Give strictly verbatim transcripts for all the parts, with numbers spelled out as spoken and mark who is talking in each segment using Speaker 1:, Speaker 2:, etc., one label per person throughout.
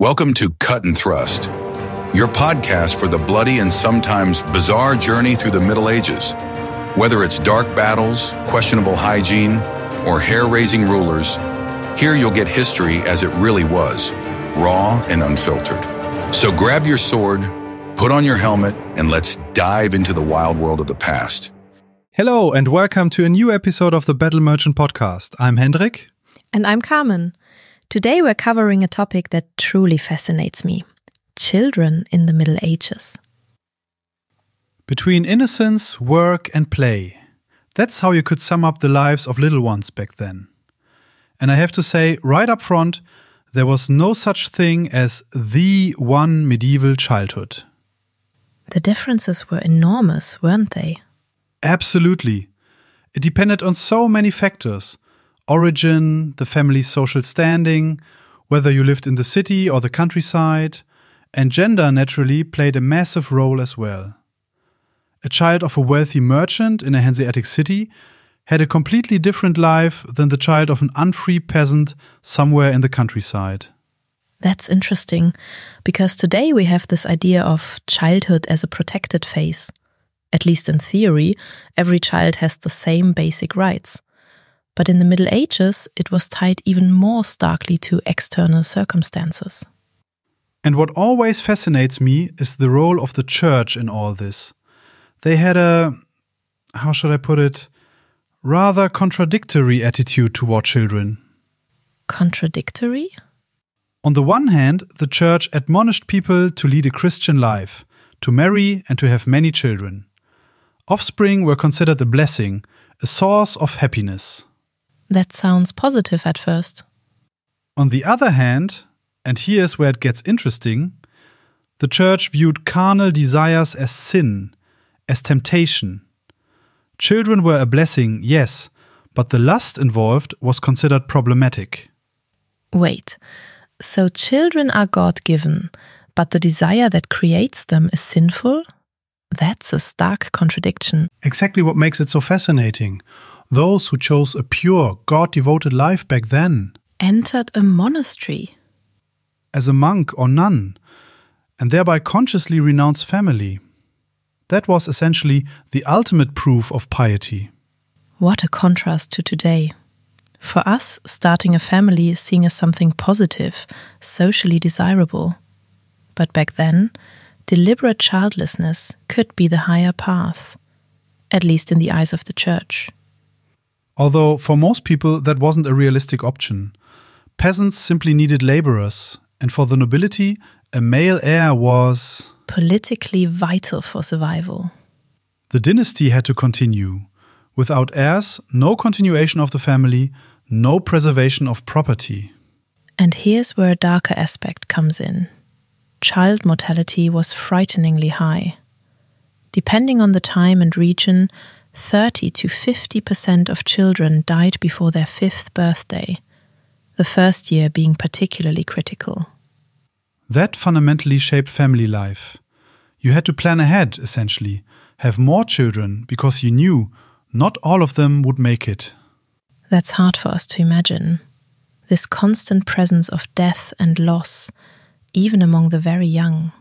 Speaker 1: Welcome to Cut and Thrust, your podcast for the bloody and sometimes bizarre journey through the Middle Ages. Whether it's dark battles, questionable hygiene, or hair-raising rulers, here you'll get history as it really was, raw and unfiltered. So grab your sword, put on your helmet, and let's dive into the wild world of the past.
Speaker 2: Hello and welcome to a new episode of the Battle Merchant Podcast. I'm Hendrik.
Speaker 3: And I'm Carmen. Today we're covering a topic that truly fascinates me. Children in the Middle Ages.
Speaker 2: Between innocence, work and play. That's how you could sum up the lives of little ones back then. And I have to say, right up front, there was no such thing as the one medieval childhood.
Speaker 3: The differences were enormous, weren't they?
Speaker 2: Absolutely. It depended on so many factors. Origin, the family's social standing, whether you lived in the city or the countryside, and gender naturally played a massive role as well. A child of a wealthy merchant in a Hanseatic city had a completely different life than the child of an unfree peasant somewhere in the countryside.
Speaker 3: That's interesting, because today we have this idea of childhood as a protected phase. At least in theory, every child has the same basic rights. But in the Middle Ages, it was tied even more starkly to external circumstances.
Speaker 2: And what always fascinates me is the role of the church in all this. They had a, how should I put it, rather contradictory attitude toward children.
Speaker 3: Contradictory?
Speaker 2: On the one hand, the church admonished people to lead a Christian life, to marry and to have many children. Offspring were considered a blessing, a source of happiness.
Speaker 3: That sounds positive at first.
Speaker 2: On the other hand, and here's where it gets interesting, the church viewed carnal desires as sin, as temptation. Children were a blessing, yes, but the lust involved was considered problematic.
Speaker 3: Wait, so children are God-given, but the desire that creates them is sinful? That's a stark contradiction.
Speaker 4: Exactly what makes it so fascinating. Those who chose a pure, God-devoted life back then
Speaker 3: entered a monastery
Speaker 2: as a monk or nun, and thereby consciously renounced family. That was essentially the ultimate proof of piety.
Speaker 3: What a contrast to today. For us, starting a family is seen as something positive, socially desirable. But back then, deliberate childlessness could be the higher path, at least in the eyes of the church.
Speaker 2: Although for most people that wasn't a realistic option. Peasants simply needed laborers, and for the nobility, a male heir was
Speaker 3: politically vital for survival.
Speaker 2: The dynasty had to continue. Without heirs, no continuation of the family, no preservation of property.
Speaker 3: And here's where a darker aspect comes in. Child mortality was frighteningly high. Depending on the time and region, thirty to fifty percent of children died before their fifth birthday, the first year being particularly critical.
Speaker 2: That fundamentally shaped family life. You had to plan ahead, essentially, have more children because you knew not all of them would make it.
Speaker 3: That's hard for us to imagine. This constant presence of death and loss, even among the very young.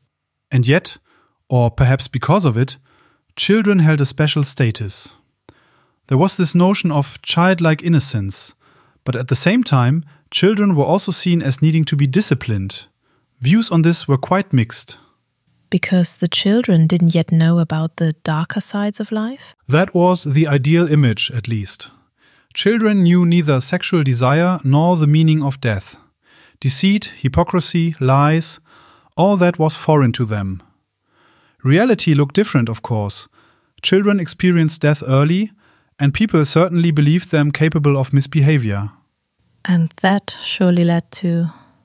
Speaker 2: And yet, or perhaps because of it, children held a special status. There was this notion of childlike innocence, but at the same time, children were also seen as needing to be disciplined. Views on this were quite mixed.
Speaker 3: Because the children didn't yet know about the darker sides of life?
Speaker 2: That was the ideal image, at least. Children knew neither sexual desire nor the meaning of death. Deceit, hypocrisy, lies, all that was foreign to them. Reality looked different, of course. Children experienced death early, and people certainly believed them capable of misbehavior.
Speaker 3: And that surely led to...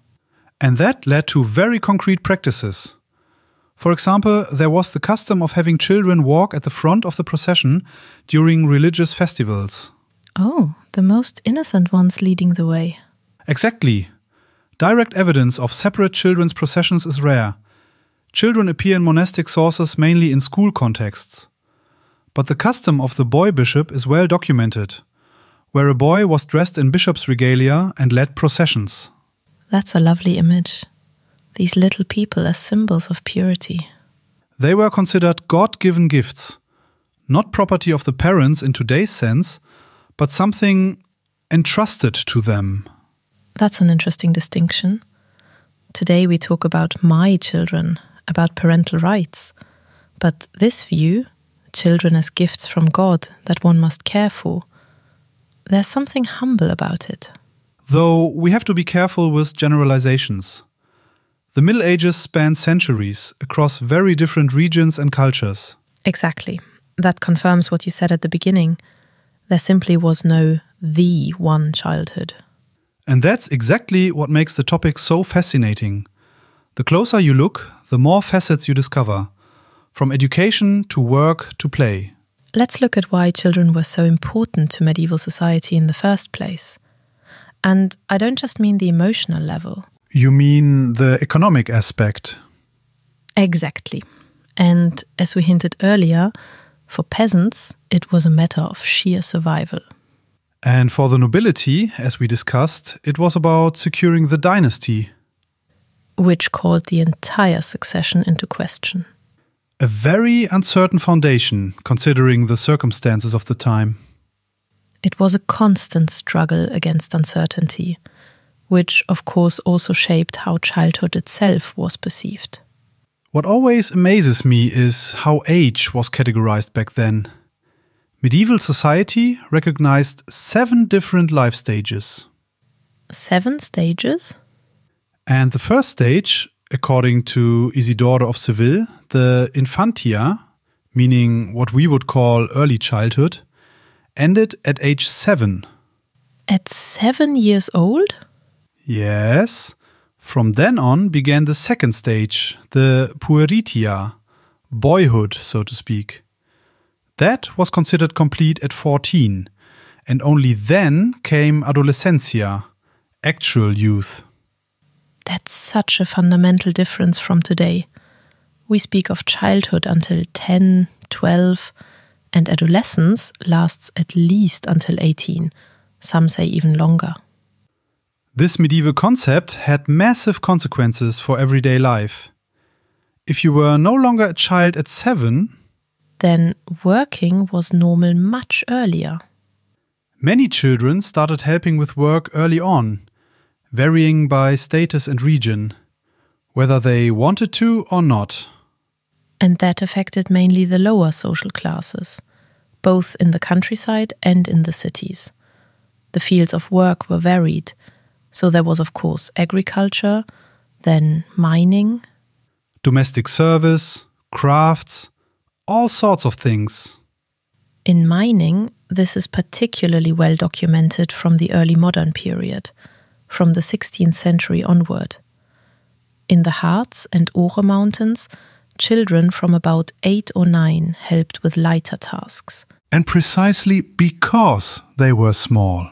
Speaker 2: And that led to very concrete practices. For example, there was the custom of having children walk at the front of the procession during religious festivals.
Speaker 3: Oh, the most innocent ones leading the way.
Speaker 2: Exactly. Direct evidence of separate children's processions is rare. Children appear in monastic sources mainly in school contexts. But the custom of the boy bishop is well documented, where a boy was dressed in bishop's regalia and led processions.
Speaker 3: That's a lovely image. these little people as symbols of purity.
Speaker 2: They were considered God-given gifts, not property of the parents in today's sense, but something entrusted to them.
Speaker 3: That's an interesting distinction. Today we talk about my children, about parental rights. But this view, children as gifts from God that one must care for, there's something humble about it.
Speaker 2: Though we have to be careful with generalizations. The Middle Ages spanned centuries across very different regions and cultures.
Speaker 3: Exactly. That confirms what you said at the beginning. There simply was no the one childhood.
Speaker 2: And that's exactly what makes the topic so fascinating. The closer you look, the more facets you discover, from education to work to play.
Speaker 3: Let's look at why children were so important to medieval society in the first place. And I don't just mean the emotional level.
Speaker 2: You mean the economic aspect?
Speaker 3: Exactly. And as we hinted earlier, for peasants, it was a matter of sheer survival.
Speaker 2: And for the nobility, as we discussed, it was about securing the dynasty.
Speaker 3: Which called the entire succession into question.
Speaker 2: A very uncertain foundation, considering the circumstances of the time.
Speaker 3: It was a constant struggle against uncertainty, which of course also shaped how childhood itself was perceived.
Speaker 2: What always amazes me is how age was categorized back then. Medieval society recognized seven different life stages.
Speaker 3: Seven stages?
Speaker 2: And the first stage, according to Isidore of Seville, the infantia, meaning what we would call early childhood, ended at age seven.
Speaker 3: At seven years old?
Speaker 2: Yes. From then on began the second stage, the pueritia, boyhood, so to speak. That was considered complete at fourteen, and only then came adolescentia, actual youth.
Speaker 3: That's such a fundamental difference from today. We speak of childhood until ten, twelve, and adolescence lasts at least until eighteen, some say even longer.
Speaker 2: This medieval concept had massive consequences for everyday life. If you were no longer a child at seven,
Speaker 3: then working was normal much earlier.
Speaker 2: Many children started helping with work early on, varying by status and region, whether they wanted to or not.
Speaker 3: And that affected mainly the lower social classes, both in the countryside and in the cities. The fields of work were varied, so there was of course agriculture, then mining,
Speaker 2: domestic service, crafts, all sorts of things.
Speaker 3: In mining, this is particularly well documented from the early modern period, from the sixteenth century onward. In the Harz and Ore mountains, children from about eight or nine helped with lighter tasks.
Speaker 2: And precisely because they were small.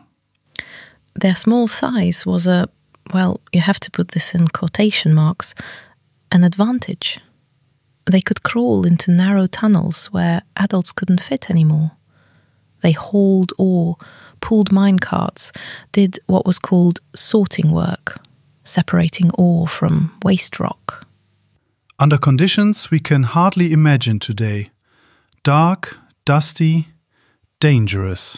Speaker 3: Their small size was a, well, you have to put this in quotation marks, an advantage. They could crawl into narrow tunnels where adults couldn't fit anymore. They hauled ore, pulled mine carts, did what was called sorting work, separating ore from waste rock.
Speaker 2: Under conditions we can hardly imagine today. Dark, dusty, dangerous.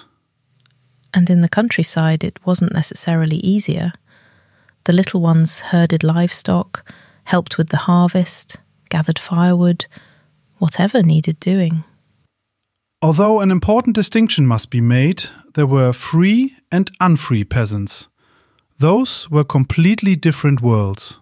Speaker 3: And in the countryside it wasn't necessarily easier. The little ones herded livestock, helped with the harvest, gathered firewood, whatever needed doing.
Speaker 2: Although an important distinction must be made, there were free and unfree peasants. Those were completely different worlds.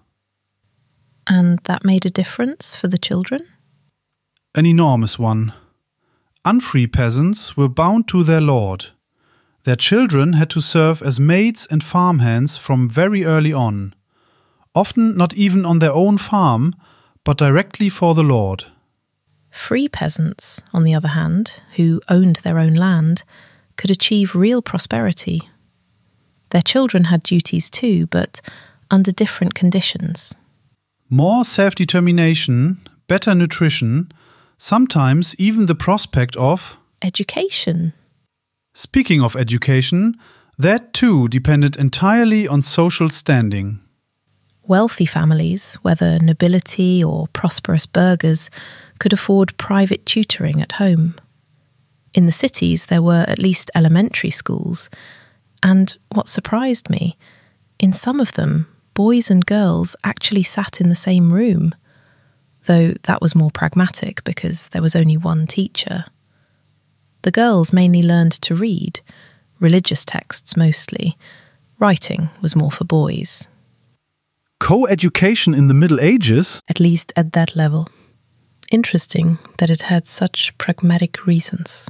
Speaker 3: And that made a difference for the children?
Speaker 2: An enormous one. Unfree peasants were bound to their lord. Their children had to serve as maids and farmhands from very early on, often not even on their own farm, but directly for the lord.
Speaker 3: Free peasants, on the other hand, who owned their own land, could achieve real prosperity. Their children had duties too, but under different conditions.
Speaker 2: More self-determination, better nutrition, sometimes even the prospect of
Speaker 3: education.
Speaker 2: Speaking of education, that too depended entirely on social standing.
Speaker 3: Wealthy families, whether nobility or prosperous burghers, could afford private tutoring at home. In the cities, there were at least elementary schools, and what surprised me, in some of them, boys and girls actually sat in the same room, though that was more pragmatic because there was only one teacher. The girls mainly learned to read, religious texts mostly. Writing was more for boys.
Speaker 2: Co-education in the Middle Ages?
Speaker 3: At least at that level. Interesting that it had such pragmatic reasons.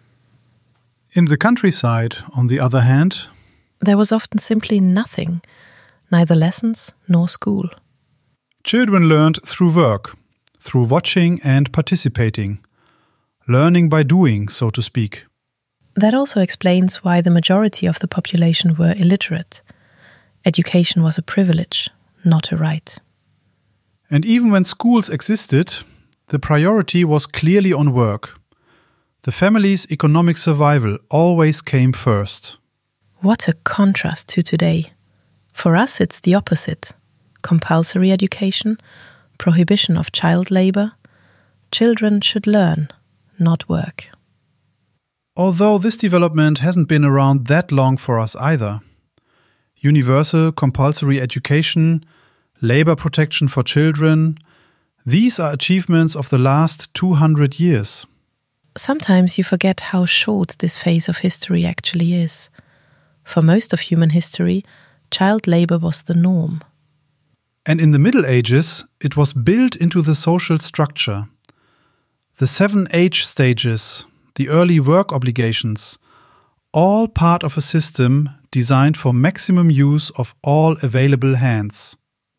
Speaker 2: In the countryside, on the other hand,
Speaker 3: there was often simply nothing, neither lessons nor school.
Speaker 2: Children learned through work, through watching and participating, learning by doing, so to speak.
Speaker 3: That also explains why the majority of the population were illiterate. Education was a privilege, not a right.
Speaker 2: And even when schools existed, the priority was clearly on work. The family's economic survival always came first.
Speaker 3: What a contrast to today. For us, it's the opposite. Compulsory education, prohibition of child labor. Children should learn, not work.
Speaker 2: Although this development hasn't been around that long for us either. Universal compulsory education, labor protection for children, these are achievements of the last two hundred years.
Speaker 3: Sometimes you forget how short this phase of history actually is. For most of human history, child labor was the norm.
Speaker 2: And in the Middle Ages, it was built into the social structure. The seven age stages, the early work obligations, all part of a system designed for maximum use of all available hands.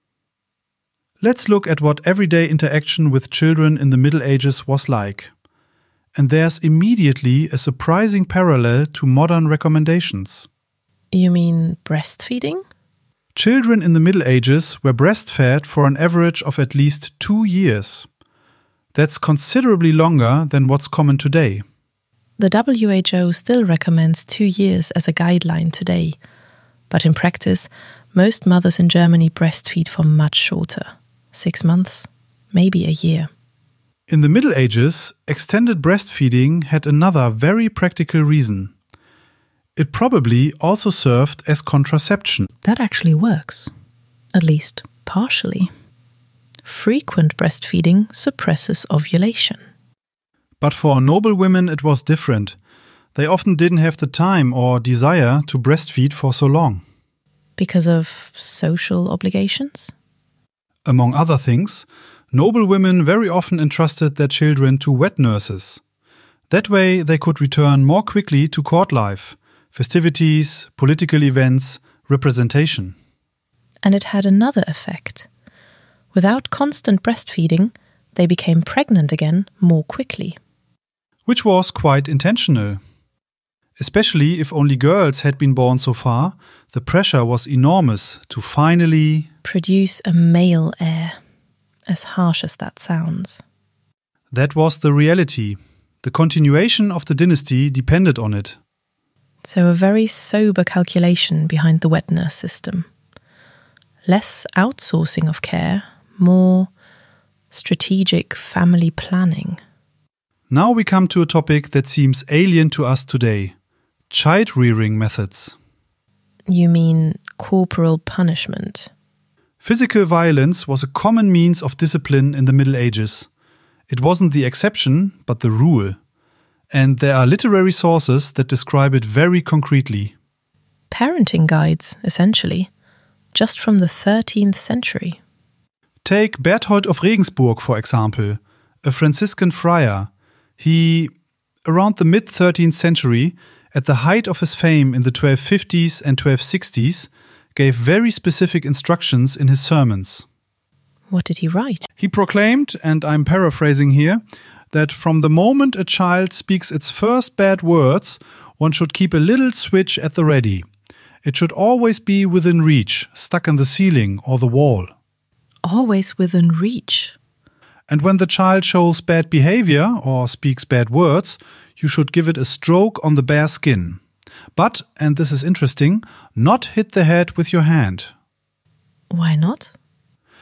Speaker 2: Let's look at what everyday interaction with children in the Middle Ages was like. And there's immediately a surprising parallel to modern recommendations.
Speaker 3: You mean breastfeeding?
Speaker 2: Children in the Middle Ages were breastfed for an average of at least two years. That's considerably longer than what's common today.
Speaker 3: The W H O still recommends two years as a guideline today. But in practice, most mothers in Germany breastfeed for much shorter. Six months, maybe a year.
Speaker 2: In the Middle Ages, extended breastfeeding had another very practical reason. It probably also served as contraception.
Speaker 3: That actually works, at least partially. Frequent breastfeeding suppresses ovulation.
Speaker 2: But for noble women it was different. They often didn't have the time or desire to breastfeed for so long.
Speaker 3: Because of social obligations?
Speaker 2: Among other things, noble women very often entrusted their children to wet nurses. That way they could return more quickly to court life, festivities, political events, representation.
Speaker 3: And it had another effect. Without constant breastfeeding, they became pregnant again more quickly.
Speaker 2: Which was quite intentional. Especially if only girls had been born so far, the pressure was enormous to finally
Speaker 3: produce a male heir, as harsh as that sounds.
Speaker 2: That was the reality. The continuation of the dynasty depended on it.
Speaker 3: So a very sober calculation behind the wet nurse system. Less outsourcing of care, more strategic family planning.
Speaker 2: Now we come to a topic that seems alien to us today. Child-rearing methods.
Speaker 3: You mean corporal punishment?
Speaker 2: Physical violence was a common means of discipline in the Middle Ages. It wasn't the exception, but the rule. And there are literary sources that describe it very concretely.
Speaker 3: Parenting guides, essentially, just from the thirteenth century.
Speaker 2: Take Berthold of Regensburg, for example, a Franciscan friar. He, around the mid-thirteenth century, at the height of his fame in the twelve fifties and twelve sixties, gave very specific instructions in his sermons.
Speaker 3: What did he write?
Speaker 2: He proclaimed, and I'm paraphrasing here, that from the moment a child speaks its first bad words, one should keep a little switch at the ready. It should always be within reach, stuck in the ceiling or the wall.
Speaker 3: Always within reach.
Speaker 2: And when the child shows bad behavior or speaks bad words, you should give it a stroke on the bare skin. But, and this is interesting, not hit the head with your hand.
Speaker 3: Why not?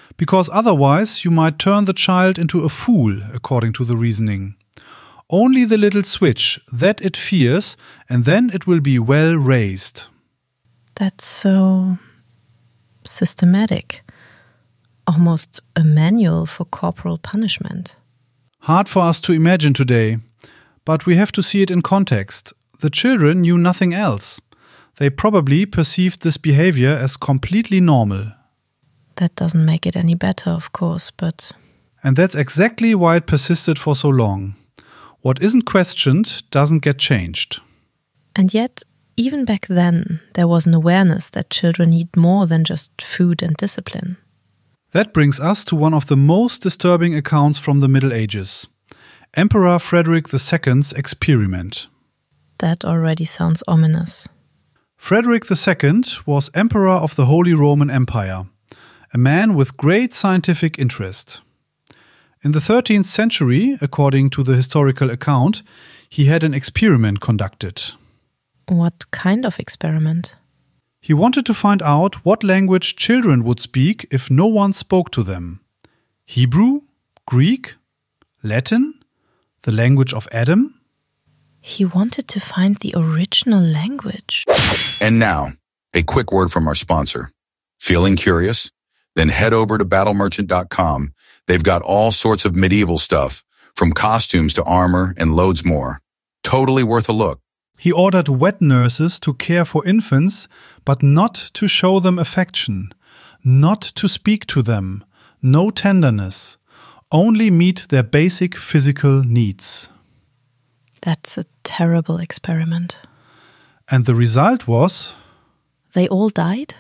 Speaker 2: because otherwise you might turn the child into a fool, according to the reasoning. Only the little switch, that it fears, and then it will be well raised.
Speaker 3: That's so systematic. Almost a manual for corporal punishment.
Speaker 2: Hard for us to imagine today, but we have to see it in context. The children knew nothing else. They probably perceived this behavior as completely normal.
Speaker 3: That doesn't make it any better, of course, but...
Speaker 2: And that's exactly why it persisted for so long. What isn't questioned doesn't get changed.
Speaker 3: And yet, even back then, there was an awareness that children need more than just food and discipline.
Speaker 2: That brings us to one of the most disturbing accounts from the Middle Ages. Emperor Frederick the Second's experiment.
Speaker 3: That already sounds ominous.
Speaker 2: Frederick the Second was Emperor of the Holy Roman Empire, a man with great scientific interest. In the thirteenth century, according to the historical account, he had an experiment conducted.
Speaker 3: What kind of experiment?
Speaker 2: He wanted to find out what language children would speak if no one spoke to them. Hebrew? Greek? Latin? The language of Adam?
Speaker 3: He wanted to find the original language.
Speaker 1: And now, a quick word from our sponsor. Feeling curious? Then head over to battle merchant dot com. They've got all sorts of medieval stuff, from costumes to armor and loads more. Totally worth a look.
Speaker 2: He ordered wet nurses to care for infants, but not to show them affection, not to speak to them, no tenderness, only meet their basic physical needs.
Speaker 3: That's a terrible experiment.
Speaker 2: And the result was?
Speaker 3: They all died?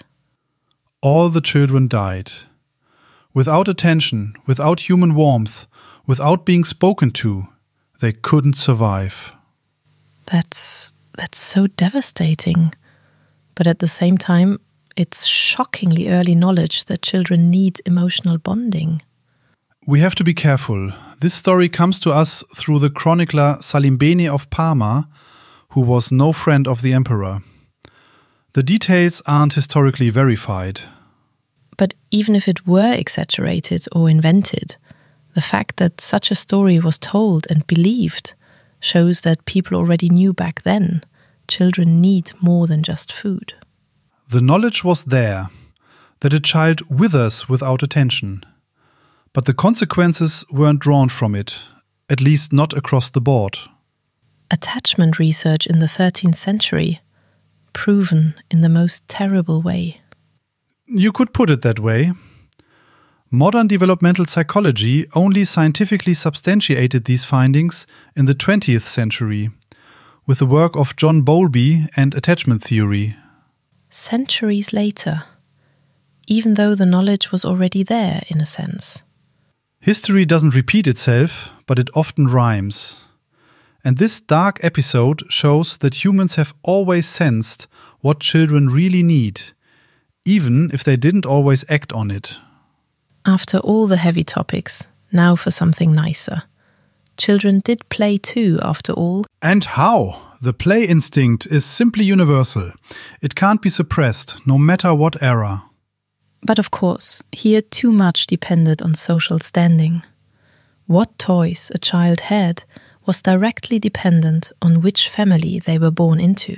Speaker 2: All the children died. Without attention, without human warmth, without being spoken to, they couldn't survive.
Speaker 3: That's that's so devastating. But at the same time, it's shockingly early knowledge that children need emotional bonding.
Speaker 2: We have to be careful. This story comes to us through the chronicler Salimbene of Parma, who was no friend of the emperor. The details aren't historically verified.
Speaker 3: But even if it were exaggerated or invented, the fact that such a story was told and believed shows that people already knew back then children need more than just food.
Speaker 2: The knowledge was there, that a child withers without attention. But the consequences weren't drawn from it, at least not across the board.
Speaker 3: Attachment research in the thirteenth century, proven in the most terrible way.
Speaker 2: You could put it that way. Modern developmental psychology only scientifically substantiated these findings in the twentieth century, with the work of John Bowlby and attachment theory.
Speaker 3: Centuries later, even though the knowledge was already there in a sense.
Speaker 2: History doesn't repeat itself, but it often rhymes. And this dark episode shows that humans have always sensed what children really need, even if they didn't always act on it.
Speaker 3: After all the heavy topics, now for something nicer. Children did play too, after all.
Speaker 2: And how? The play instinct is simply universal. It can't be suppressed, no matter what era.
Speaker 3: But of course, here too much depended on social standing. What toys a child had was directly dependent on which family they were born into.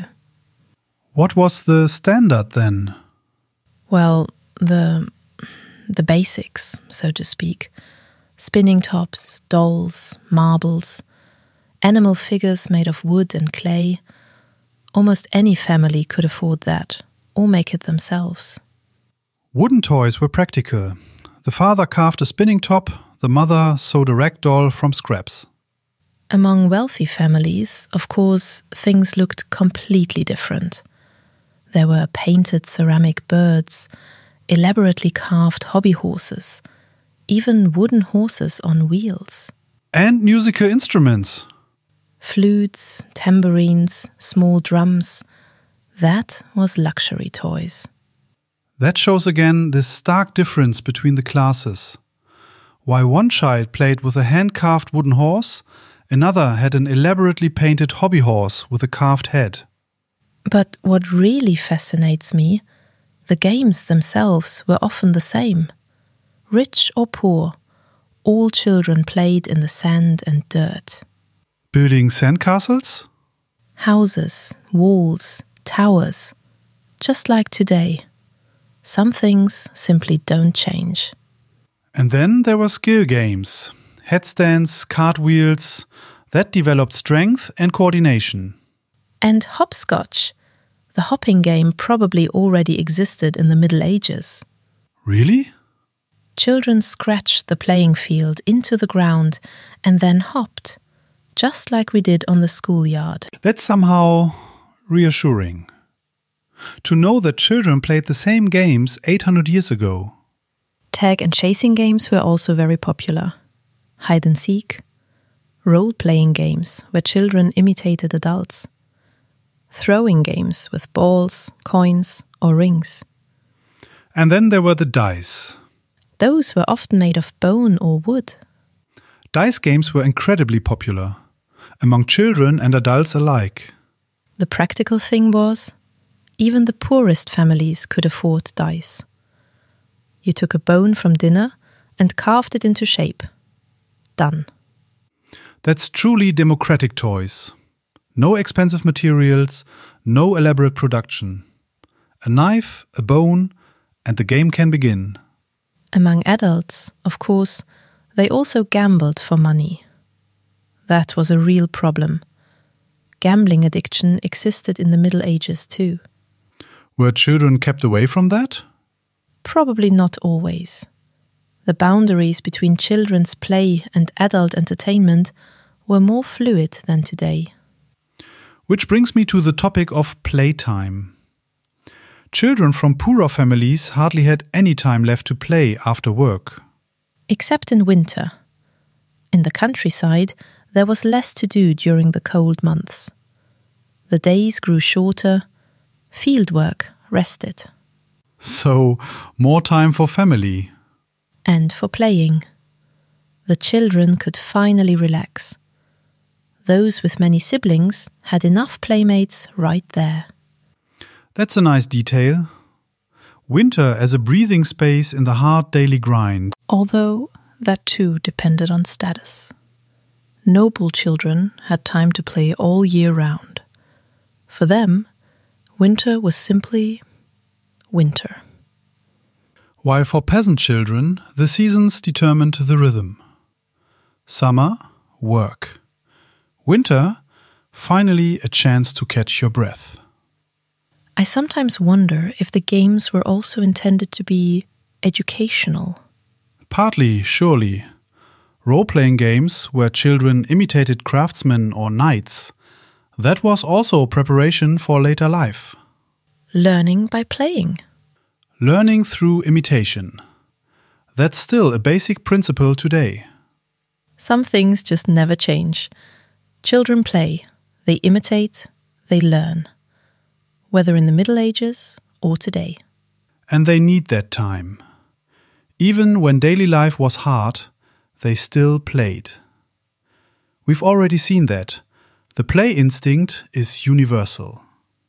Speaker 2: What was the standard then?
Speaker 3: Well, the the basics, so to speak. Spinning tops, dolls, marbles, animal figures made of wood and clay. Almost any family could afford that, or make it themselves.
Speaker 2: Wooden toys were practical. The father carved a spinning top, the mother sewed a rag doll from scraps.
Speaker 3: Among wealthy families, of course, things looked completely different. There were painted ceramic birds, elaborately carved hobby horses, even wooden horses on wheels.
Speaker 2: And musical instruments.
Speaker 3: Flutes, tambourines, small drums. That was luxury toys.
Speaker 2: That shows again this stark difference between the classes. While one child played with a hand-carved wooden horse, another had an elaborately painted hobby horse with a carved head.
Speaker 3: But what really fascinates me, the games themselves were often the same. Rich or poor, all children played in the sand and dirt.
Speaker 2: Building sandcastles?
Speaker 3: Houses, walls, towers, just like today. Some things simply don't change.
Speaker 2: And then there were skill games, headstands, cartwheels, that developed strength and coordination.
Speaker 3: And hopscotch. The hopping game probably already existed in the Middle Ages.
Speaker 2: Really?
Speaker 3: Children scratched the playing field into the ground and then hopped, just like we did on the schoolyard.
Speaker 2: That's somehow reassuring. To know that children played the same games eight hundred years ago.
Speaker 3: Tag and chasing games were also very popular. Hide and seek. Role-playing games where children imitated adults. Throwing games with balls, coins, or rings.
Speaker 2: And then there were the dice.
Speaker 3: Those were often made of bone or wood.
Speaker 2: Dice games were incredibly popular, among children and adults alike.
Speaker 3: The practical thing was, even the poorest families could afford dice. You took a bone from dinner and carved it into shape. Done.
Speaker 2: That's truly democratic toys. No expensive materials, no elaborate production. A knife, a bone, and the game can begin.
Speaker 3: Among adults, of course, they also gambled for money. That was a real problem. Gambling addiction existed in the Middle Ages too.
Speaker 2: Were children kept away from that?
Speaker 3: Probably not always. The boundaries between children's play and adult entertainment were more fluid than today.
Speaker 2: Which brings me to the topic of playtime. Children from poorer families hardly had any time left to play after work.
Speaker 3: Except in winter. In the countryside, there was less to do during the cold months. The days grew shorter, fieldwork rested.
Speaker 2: So, more time for family.
Speaker 3: And for playing. The children could finally relax. Those with many siblings had enough playmates right there.
Speaker 2: That's a nice detail. Winter as a breathing space in the hard daily grind.
Speaker 3: Although that too depended on status. Noble children had time to play all year round. For them, winter was simply winter.
Speaker 2: While for peasant children, the seasons determined the rhythm. Summer, work. Winter, finally a chance to catch your breath.
Speaker 3: I sometimes wonder if the games were also intended to be educational.
Speaker 2: Partly, surely. Role-playing games where children imitated craftsmen or knights. That was also preparation for later life.
Speaker 3: Learning by playing.
Speaker 2: Learning through imitation. That's still a basic principle today.
Speaker 3: Some things just never change. Children play, they imitate, they learn. Whether in the Middle Ages or today.
Speaker 2: And they need that time. Even when daily life was hard, they still played. We've already seen that. The play instinct is universal.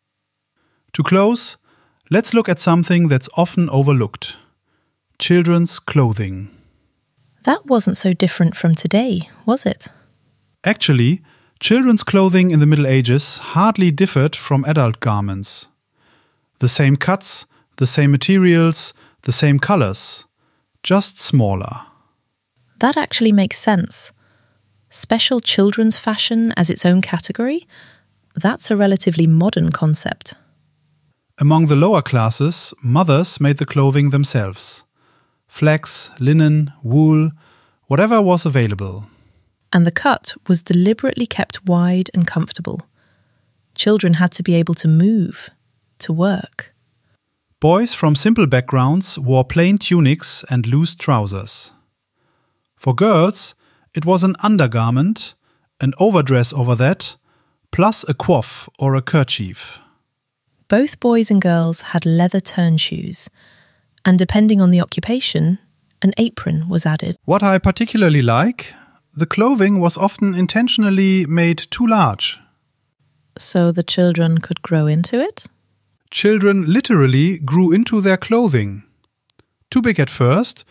Speaker 2: To close, let's look at something that's often overlooked. Children's clothing.
Speaker 3: That wasn't so different from today, was it?
Speaker 2: Actually, children's clothing in the Middle Ages hardly differed from adult garments. The same cuts, the same materials, the same colors, just smaller.
Speaker 3: That actually makes sense. Special children's fashion as its own category? That's a relatively modern concept.
Speaker 2: Among the lower classes, mothers made the clothing themselves. Flax, linen, wool, whatever was available.
Speaker 3: And the cut was deliberately kept wide and comfortable. Children had to be able to move, to work.
Speaker 2: Boys from simple backgrounds wore plain tunics and loose trousers. For girls, it was an undergarment, an overdress over that, plus a coif or a kerchief.
Speaker 3: Both boys and girls had leather turn shoes, and depending on the occupation, an apron was added.
Speaker 2: What I particularly like, the clothing was often intentionally made too large.
Speaker 3: So the children could grow into it?
Speaker 2: Children literally grew into their clothing. Too big at first,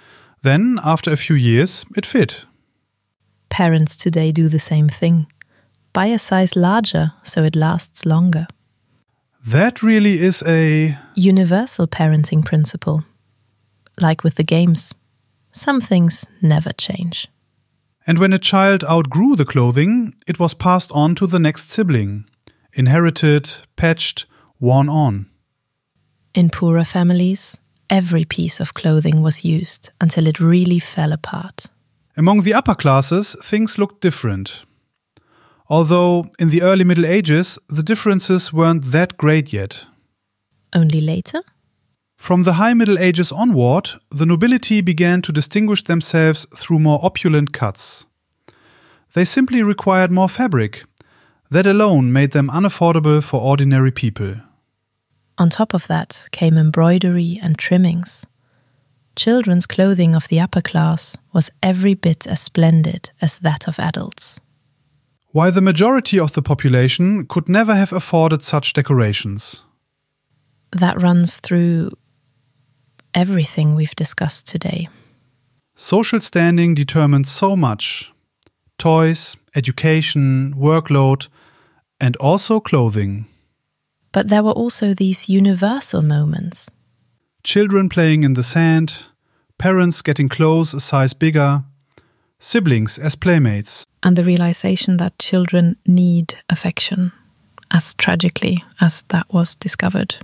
Speaker 2: Then, after a few years, it fit.
Speaker 3: Parents today do the same thing. Buy a size larger so it lasts longer.
Speaker 2: That really is a
Speaker 3: universal parenting principle. Like with the games. Some things never change.
Speaker 2: And when a child outgrew the clothing, it was passed on to the next sibling. Inherited, patched, worn on.
Speaker 3: In poorer families, every piece of clothing was used until it really fell apart.
Speaker 2: Among the upper classes, things looked different. Although, in the early Middle Ages, the differences weren't that great yet.
Speaker 3: Only later?
Speaker 2: From the High Middle Ages onward, the nobility began to distinguish themselves through more opulent cuts. They simply required more fabric. That alone made them unaffordable for ordinary people.
Speaker 3: On top of that came embroidery and trimmings. Children's clothing of the upper class was every bit as splendid as that of adults.
Speaker 2: While the majority of the population could never have afforded such decorations.
Speaker 3: That runs through everything we've discussed today.
Speaker 2: Social standing determines so much. Toys, education, workload, and also clothing.
Speaker 3: But there were also these universal moments.
Speaker 2: Children playing in the sand, parents getting clothes a size bigger, siblings as playmates.
Speaker 3: And the realization that children need affection, as tragically as that was discovered.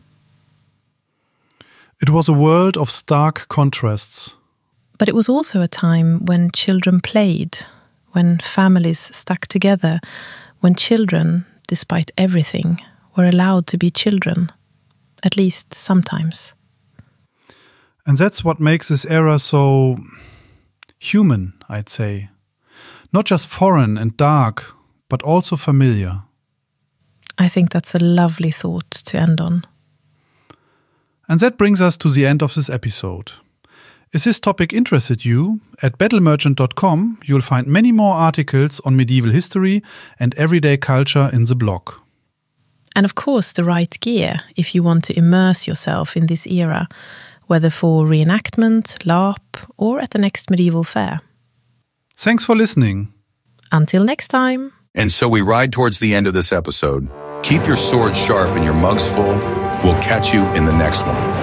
Speaker 2: It was a world of stark contrasts.
Speaker 3: But it was also a time when children played, when families stuck together, when children, despite everything, were allowed to be children, at least sometimes.
Speaker 2: And that's what makes this era so human, I'd say. Not just foreign and dark, but also familiar.
Speaker 3: I think that's a lovely thought to end on.
Speaker 2: And that brings us to the end of this episode. If this topic interested you, at battle merchant dot com you'll find many more articles on medieval history and everyday culture in the blog.
Speaker 3: And of course the right gear if you want to immerse yourself in this era, whether for reenactment, LARP, or at the next medieval fair.
Speaker 2: Thanks for listening.
Speaker 3: Until next time.
Speaker 1: And so we ride towards the end of this episode. Keep your sword sharp and your mugs full. We'll catch you in the next one.